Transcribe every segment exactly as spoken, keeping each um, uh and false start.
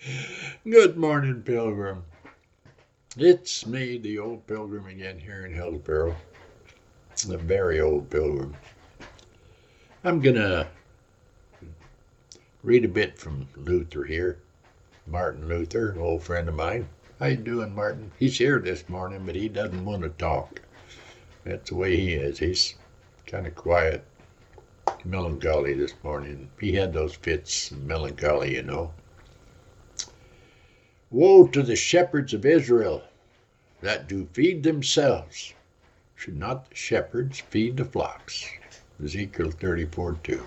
Good morning, Pilgrim. It's me, the old Pilgrim, again here in Hillsboro. The very old Pilgrim. I'm going to read a bit from Luther here. Martin Luther, an old friend of mine. How you doing, Martin? He's here this morning, but he doesn't want to talk. That's the way he is. He's kind of quiet, melancholy this morning. He had those fits of melancholy, you know. Woe to the shepherds of Israel that do feed themselves. Should not the shepherds feed the flocks? Ezekiel thirty-four two.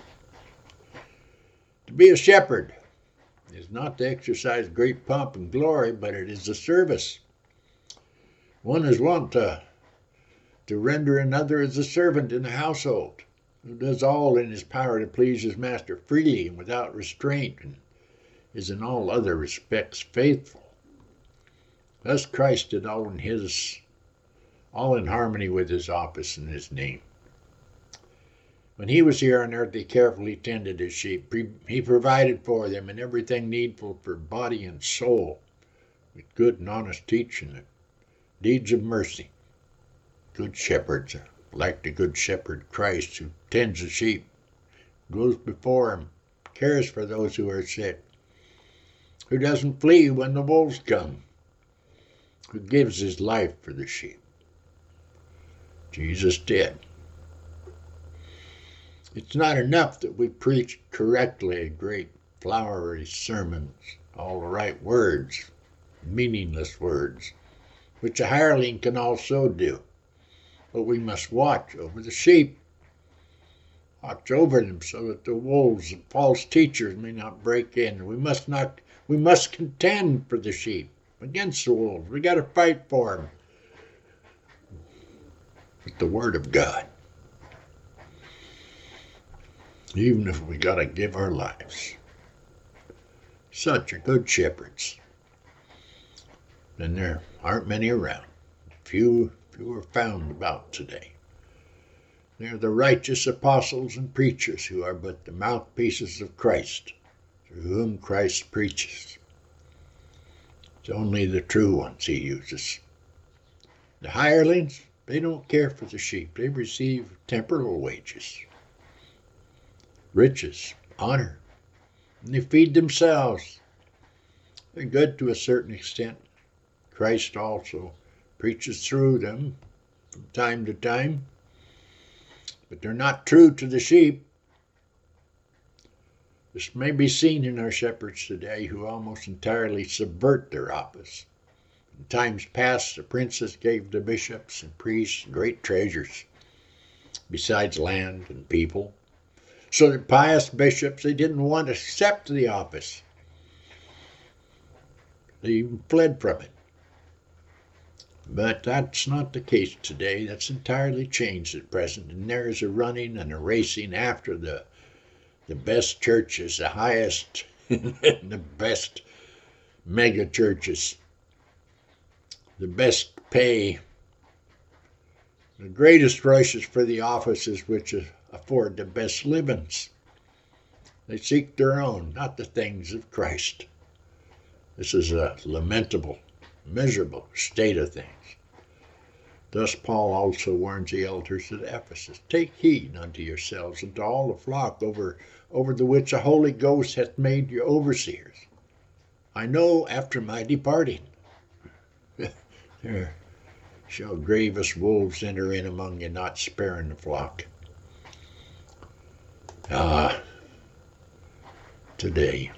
To be a shepherd is not to exercise great pomp and glory, but it is a service. One is wont to, to render another as a servant in the household, who does all in his power to please his master freely and without restraint, and is in all other respects faithful. Thus Christ did all in his, all in harmony with his office and his name. When he was here on earth, he carefully tended his sheep. He provided for them in everything needful for body and soul, with good and honest teaching and deeds of mercy. Good shepherds are like the good shepherd Christ, who tends the sheep, goes before him, cares for those who are sick, who doesn't flee when the wolves come, who gives his life for the sheep. Jesus did. It's not enough that we preach correctly great flowery sermons, all the right words, meaningless words, which a hireling can also do. But we must watch over the sheep, watch over them so that the wolves and false teachers may not break in. We must not, we must contend for the sheep against the wolves. We got to fight for them with the Word of God. Even if we got to give our lives. Such are good shepherds. And there aren't many around. Few, few are found about today. They're the righteous apostles and preachers who are but the mouthpieces of Christ, through whom Christ preaches. It's only the true ones he uses. The hirelings, they don't care for the sheep. They receive temporal wages, riches, honor, and they feed themselves. They're good to a certain extent. Christ also preaches through them from time to time, but they're not true to the sheep. This may be seen in our shepherds today, who almost entirely subvert their office. In times past, the princes gave the bishops and priests great treasures, besides land and people, so that pious bishops, they didn't want to accept the office. They even fled from it. But that's not the case today. That's entirely changed at present, and there is a running and a racing after the the best churches, the highest, the best mega churches, the best pay, the greatest rushes for the offices which afford the best livings. They seek their own, not the things of Christ. This is a lamentable, miserable state of things. Thus Paul also warns the elders at Ephesus, take heed unto yourselves and to all the flock over, over the which the Holy Ghost hath made you overseers. I know after my departing, there shall grievous wolves enter in among you, not sparing the flock. Ah, today.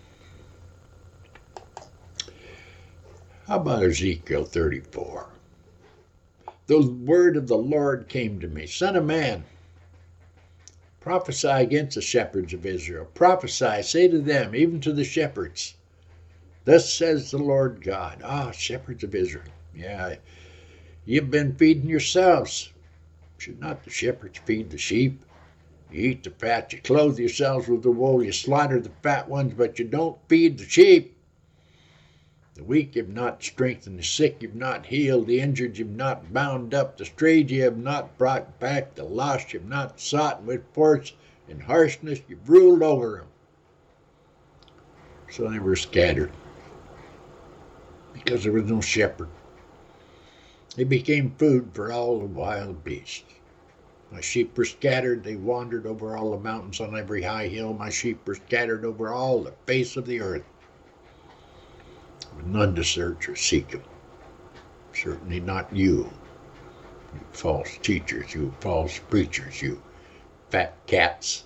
How about Ezekiel thirty-four? The word of the Lord came to me, Son of man, prophesy against the shepherds of Israel. Prophesy, say to them, even to the shepherds, thus says the Lord God. Ah, shepherds of Israel. Yeah, you've been feeding yourselves. Should not the shepherds feed the sheep? You eat the fat, you clothe yourselves with the wool, you slaughter the fat ones, but you don't feed the sheep. The weak you've not strengthened, the sick you've not healed, the injured you've not bound up, the strayed you have not brought back, the lost you've not sought, and with force and harshness you've ruled over them. So they were scattered. because there was no shepherd. They became food for all the wild beasts. My sheep were scattered. They wandered over all the mountains on every high hill. My sheep were scattered over all the face of the earth, with none to search or seek them. Certainly not you, you false teachers, you false preachers, you fat cats.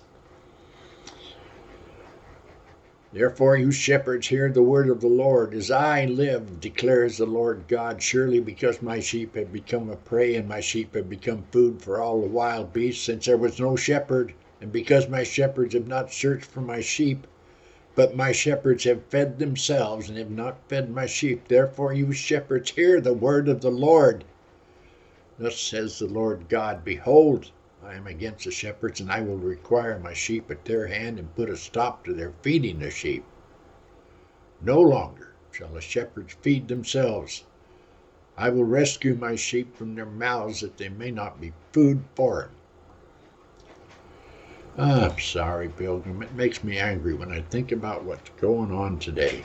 Therefore, you shepherds, hear the word of the Lord. As I live, declares the Lord God, surely because my sheep have become a prey and my sheep have become food for all the wild beasts, since there was no shepherd, and because my shepherds have not searched for my sheep, but my shepherds have fed themselves and have not fed my sheep. Therefore, you shepherds, hear the word of the Lord. Thus says the Lord God, behold, I am against the shepherds, and I will require my sheep at their hand and put a stop to their feeding the sheep. No longer shall the shepherds feed themselves. I will rescue my sheep from their mouths, that they may not be food for them. I'm sorry, Pilgrim. It makes me angry when I think about what's going on today.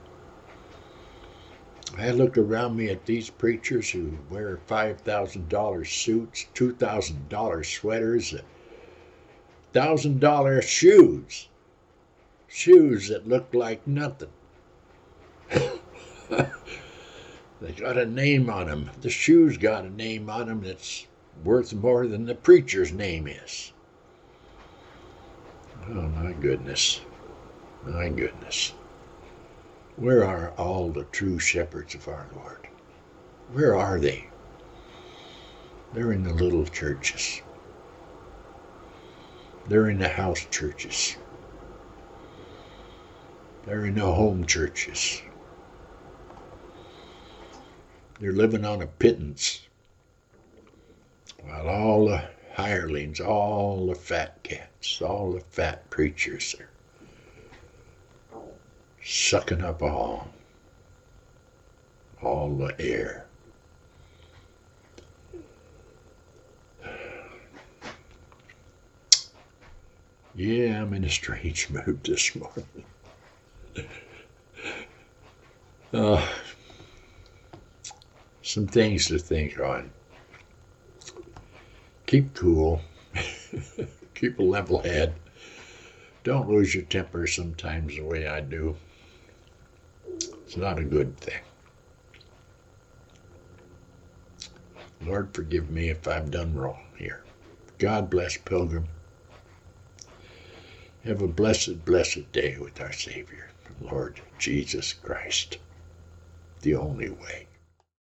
I look around me at these preachers who wear five thousand dollar suits, two thousand dollar sweaters, one thousand dollar shoes, shoes that look like nothing. They got a name on them. The shoes got a name on them that's worth more than the preacher's name is. Oh, my goodness. My goodness. Where are all the true shepherds of our Lord? Where are they? They're in the little churches. They're in the house churches. They're in the home churches. They're living on a pittance, while all the hirelings, all the fat cats, all the fat preachers are sucking up all, all the air. Yeah, I'm in a strange mood this morning. uh, some things to think on. Keep cool. Keep a level head. Don't lose your temper sometimes the way I do. It's not a good thing. Lord, forgive me if I've done wrong here. God bless, Pilgrim. Have a blessed, blessed day with our Savior, Lord Jesus Christ, the only way.